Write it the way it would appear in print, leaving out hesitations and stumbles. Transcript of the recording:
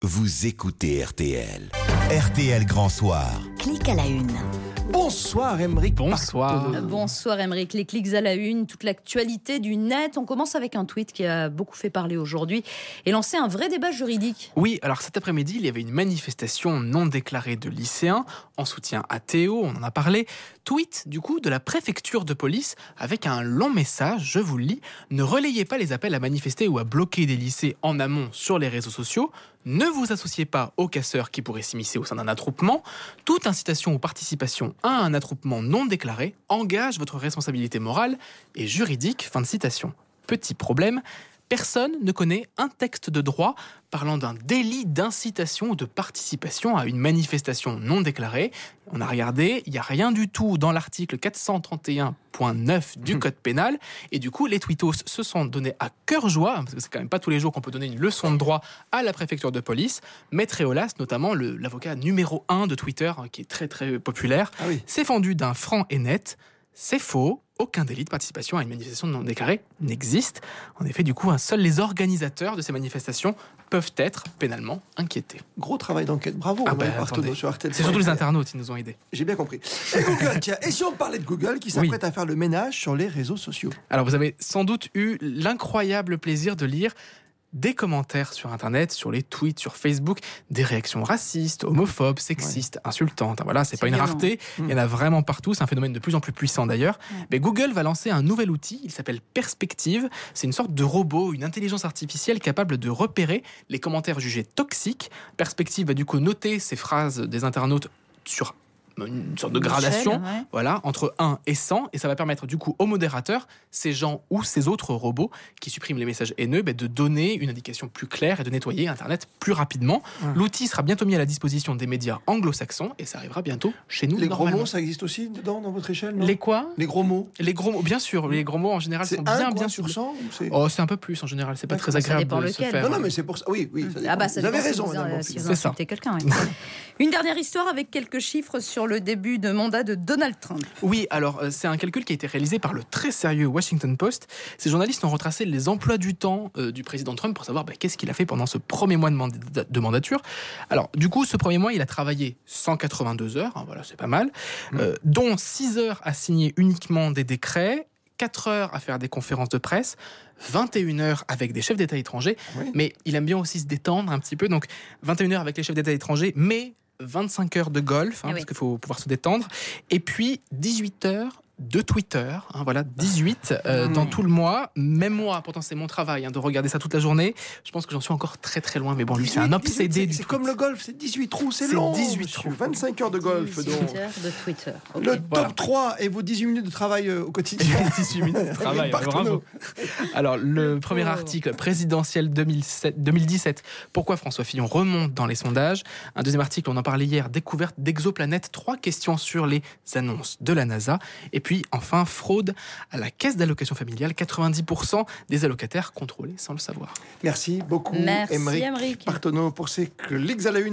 Vous écoutez RTL. RTL Grand Soir. Clic à la une. Bonsoir Aymeric. Bonsoir. Bonsoir Aymeric, les clics à la une, toute l'actualité du net. On commence avec un tweet qui a beaucoup fait parler aujourd'hui et lancé un vrai débat juridique. Oui, alors cet après-midi, il y avait une manifestation non déclarée de lycéens en soutien à Théo, on en a parlé. Tweet du coup de la préfecture de police avec un long message, je vous le lis. Ne relayez pas les appels à manifester ou à bloquer des lycées en amont sur les réseaux sociaux. Ne vous associez pas aux casseurs qui pourraient s'immiscer au sein d'un attroupement. Toute incitation ou participation à un attroupement non déclaré engage votre responsabilité morale et juridique. Fin de citation. Petit problème, personne ne connaît un texte de droit parlant d'un délit d'incitation ou de participation à une manifestation non déclarée. On a regardé, il n'y a rien du tout dans l'article 431.9 du Code pénal. Et du coup, les tweetos se sont donnés à cœur joie, parce que c'est quand même pas tous les jours qu'on peut donner une leçon de droit à la préfecture de police. Maître Eolas, notamment l'avocat numéro 1 de Twitter, qui est très très populaire, s'est fendu d'un franc et net. C'est faux. Aucun délit de participation à une manifestation non déclarée n'existe. En effet, du coup, seuls les organisateurs de ces manifestations peuvent être pénalement inquiétés. Gros travail d'enquête, bravo. Sur RTL. C'est surtout les internautes qui nous ont aidés. J'ai bien compris. Et Google, tiens, et si on parlait de Google qui s'apprête à faire le ménage sur les réseaux sociaux? Alors, vous avez sans doute eu l'incroyable plaisir de lire des commentaires sur Internet, sur les tweets, sur Facebook, des réactions racistes, homophobes, sexistes, insultantes. Voilà, c'est pas une rareté. Il y en a vraiment partout. C'est un phénomène de plus en plus puissant d'ailleurs. Mais Google va lancer un nouvel outil. Il s'appelle Perspective. C'est une sorte de robot, une intelligence artificielle capable de repérer les commentaires jugés toxiques. Perspective va du coup noter ces phrases des internautes sur une sorte de gradation, voilà, entre 1 et 100, et ça va permettre du coup aux modérateurs, ces gens ou ces autres robots qui suppriment les messages haineux, de donner une indication plus claire et de nettoyer Internet plus rapidement. L'outil sera bientôt mis à la disposition des médias anglo-saxons et ça arrivera bientôt chez nous. Les gros mots, ça existe aussi dedans dans votre échelle, non? Les quoi? Les gros mots. Les gros mots, bien sûr. Les gros mots en général sont bien sur 100 c'est un peu plus en général. C'est pas très agréable de se faire. Non, mais c'est pour ça. Oui. Vous avez raison. Si vous insultez quelqu'un. Une dernière histoire avec quelques chiffres sur le début de mandat de Donald Trump. Oui, alors c'est un calcul qui a été réalisé par le très sérieux Washington Post. Ces journalistes ont retracé les emplois du temps du président Trump pour savoir qu'est-ce qu'il a fait pendant ce premier mois de mandature. Alors, du coup, ce premier mois, il a travaillé 182 heures, voilà, c'est pas mal, dont 6 heures à signer uniquement des décrets, 4 heures à faire des conférences de presse, 21 heures avec des chefs d'État étrangers, mais il aime bien aussi se détendre un petit peu, donc 21 heures avec les chefs d'État étrangers, mais 25 heures de golf, parce qu'il faut pouvoir se détendre, et puis 18 heures de Twitter, voilà, 18 dans tout le mois. Même moi, pourtant c'est mon travail de regarder ça toute la journée. Je pense que j'en suis encore très très loin, mais bon, lui c'est un obsédé du tweet. C'est comme le golf, c'est 18 trous, c'est long. 18 trous. 25 heures de golf. 18 heures de Twitter. Le top 3 et vos 18 minutes de travail au quotidien. 18 minutes de travail, bravo. Alors, le premier article, présidentiel 2017, pourquoi François Fillon remonte dans les sondages. Un deuxième article, on en parlait hier, découverte d'exoplanètes, 3 questions sur les annonces de la NASA. Et puis, enfin, fraude à la caisse d'allocation familiale, 90% des allocataires contrôlés sans le savoir. Merci beaucoup, Merci, Aymeric Partenot, pour ces clics à la une.